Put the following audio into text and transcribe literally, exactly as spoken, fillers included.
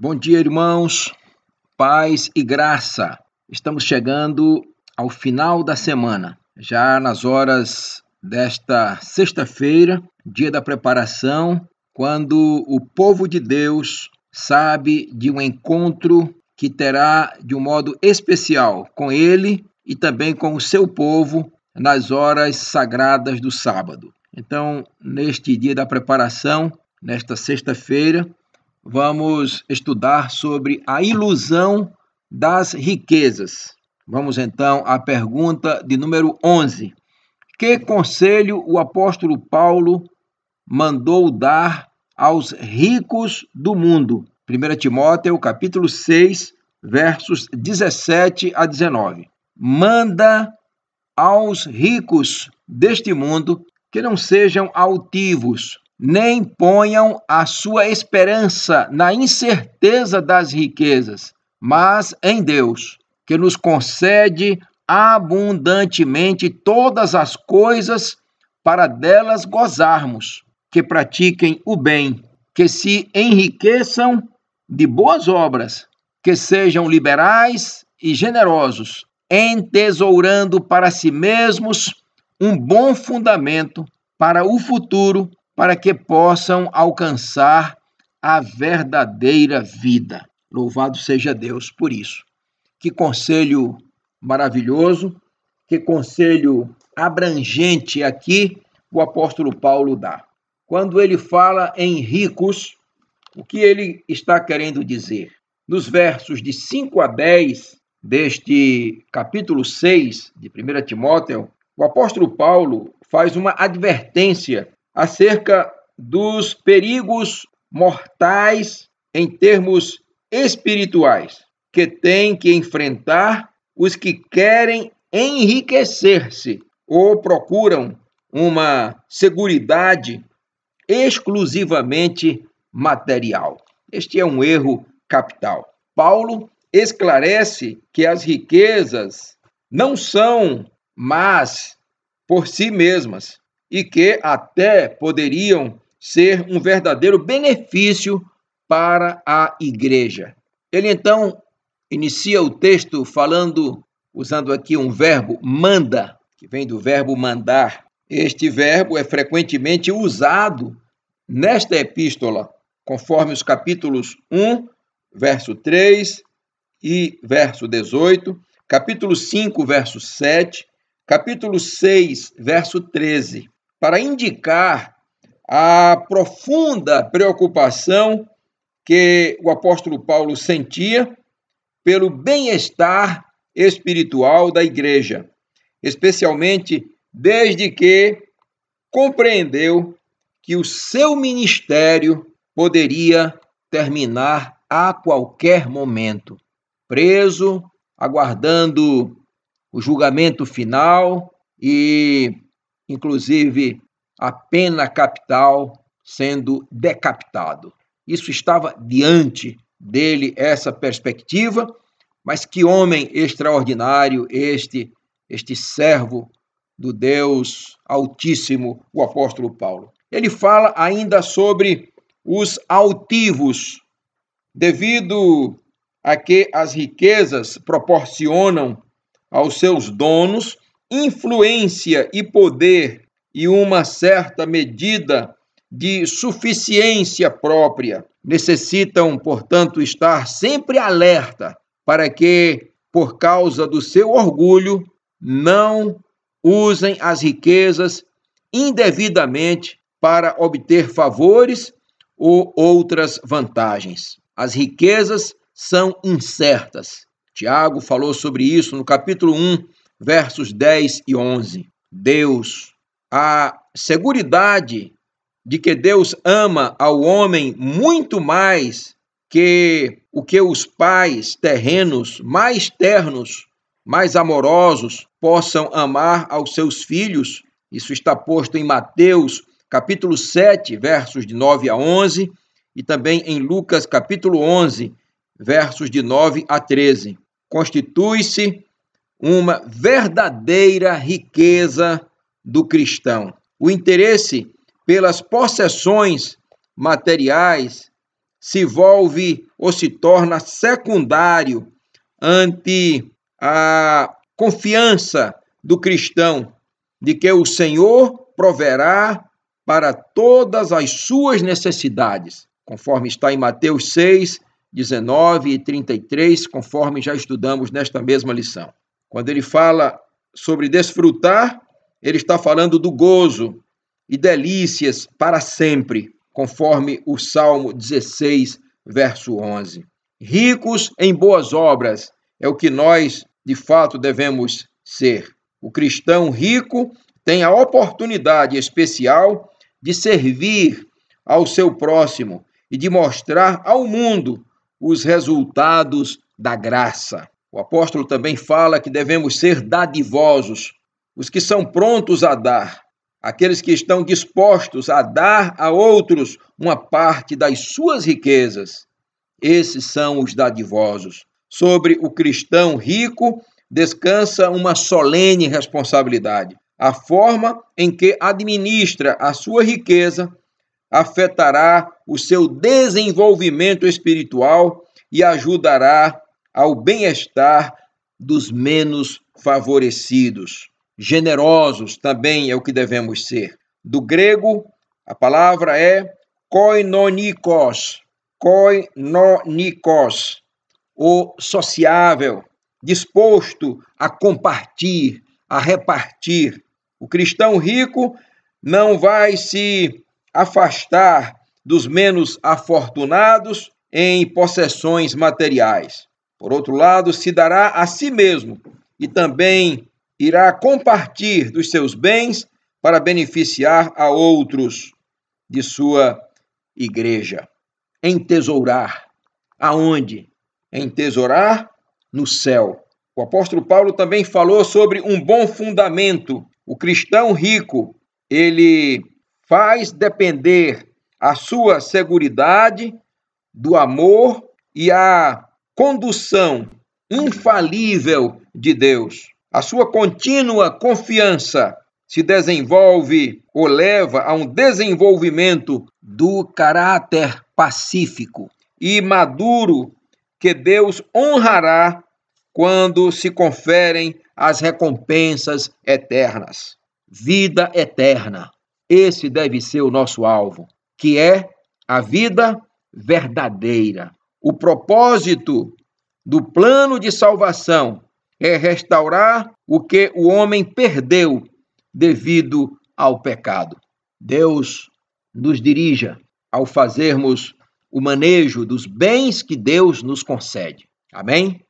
Bom dia, irmãos, paz e graça. Estamos chegando ao final da semana, já nas horas desta sexta-feira, dia da preparação, quando o povo de Deus sabe de um encontro que terá de um modo especial com ele e também com o seu povo nas horas sagradas do sábado. Então, neste dia da preparação, nesta sexta-feira, vamos estudar sobre a ilusão das riquezas. Vamos então à pergunta de número onze. Que conselho o apóstolo Paulo mandou dar aos ricos do mundo? primeira Timóteo, capítulo seis, versos dezessete a dezenove. Manda aos ricos deste mundo que não sejam altivos, nem ponham a sua esperança na incerteza das riquezas, mas em Deus, que nos concede abundantemente todas as coisas para delas gozarmos, que pratiquem o bem, que se enriqueçam de boas obras, que sejam liberais e generosos, entesourando para si mesmos um bom fundamento para o futuro, para que possam alcançar a verdadeira vida. Louvado seja Deus por isso. Que conselho maravilhoso, que conselho abrangente aqui o apóstolo Paulo dá. Quando ele fala em ricos, o que ele está querendo dizer? Nos versos de cinco a dez deste capítulo seis de primeira Timóteo, o apóstolo Paulo faz uma advertência acerca dos perigos mortais em termos espirituais que têm que enfrentar os que querem enriquecer-se ou procuram uma seguridade exclusivamente material. Este é um erro capital. Paulo esclarece que as riquezas não são más por si mesmas e que até poderiam ser um verdadeiro benefício para a igreja. Ele então inicia o texto falando, usando aqui um verbo, manda, que vem do verbo mandar. Este verbo é frequentemente usado nesta epístola, conforme os capítulos um, verso três e verso dezoito, capítulo cinco, verso sete, capítulo seis, verso treze, para indicar a profunda preocupação que o apóstolo Paulo sentia pelo bem-estar espiritual da igreja, especialmente desde que compreendeu que o seu ministério poderia terminar a qualquer momento, preso, aguardando o julgamento final e, inclusive, a pena capital sendo decapitado. Isso estava diante dele, essa perspectiva, mas que homem extraordinário este, este servo do Deus Altíssimo, o apóstolo Paulo. Ele fala ainda sobre os altivos, devido a que as riquezas proporcionam aos seus donos influência e poder e uma certa medida de suficiência própria. Necessitam, portanto, estar sempre alerta para que, por causa do seu orgulho, não usem as riquezas indevidamente para obter favores ou outras vantagens. As riquezas são incertas. Tiago falou sobre isso no capítulo um, versos dez e onze. Deus, a seguridade de que Deus ama ao homem muito mais que o que os pais terrenos mais ternos, mais amorosos, possam amar aos seus filhos. Isso está posto em Mateus, capítulo sete, versos de nove a onze, e também em Lucas, capítulo onze, versos de nove a treze. Constitui-se uma verdadeira riqueza do cristão. O interesse pelas possessões materiais se volve ou se torna secundário ante a confiança do cristão de que o Senhor proverá para todas as suas necessidades, conforme está em Mateus seis, dezenove e trinta e três, conforme já estudamos nesta mesma lição. Quando ele fala sobre desfrutar, ele está falando do gozo e delícias para sempre, conforme o Salmo dezesseis, verso onze. Ricos em boas obras é o que nós, de fato, devemos ser. O cristão rico tem a oportunidade especial de servir ao seu próximo e de mostrar ao mundo os resultados da graça. O apóstolo também fala que devemos ser dadivosos, os que são prontos a dar, aqueles que estão dispostos a dar a outros uma parte das suas riquezas. Esses são os dadivosos. Sobre o cristão rico descansa uma solene responsabilidade. A forma em que administra a sua riqueza afetará o seu desenvolvimento espiritual e ajudará ao bem-estar dos menos favorecidos. Generosos também é o que devemos ser. Do grego, a palavra é koinonikos, koinonikos, o sociável, disposto a compartilhar, a repartir. O cristão rico não vai se afastar dos menos afortunados em possessões materiais. Por outro lado, se dará a si mesmo e também irá compartilhar dos seus bens para beneficiar a outros de sua igreja. Entesourar. Aonde? Entesourar no céu. O apóstolo Paulo também falou sobre um bom fundamento. O cristão rico, ele faz depender a sua seguridade do amor e a condução infalível de Deus. A sua contínua confiança se desenvolve ou leva a um desenvolvimento do caráter pacífico e maduro que Deus honrará quando se conferem as recompensas eternas. Vida eterna. Esse deve ser o nosso alvo, que é a vida verdadeira. O propósito do plano de salvação é restaurar o que o homem perdeu devido ao pecado. Deus nos dirija ao fazermos o manejo dos bens que Deus nos concede. Amém?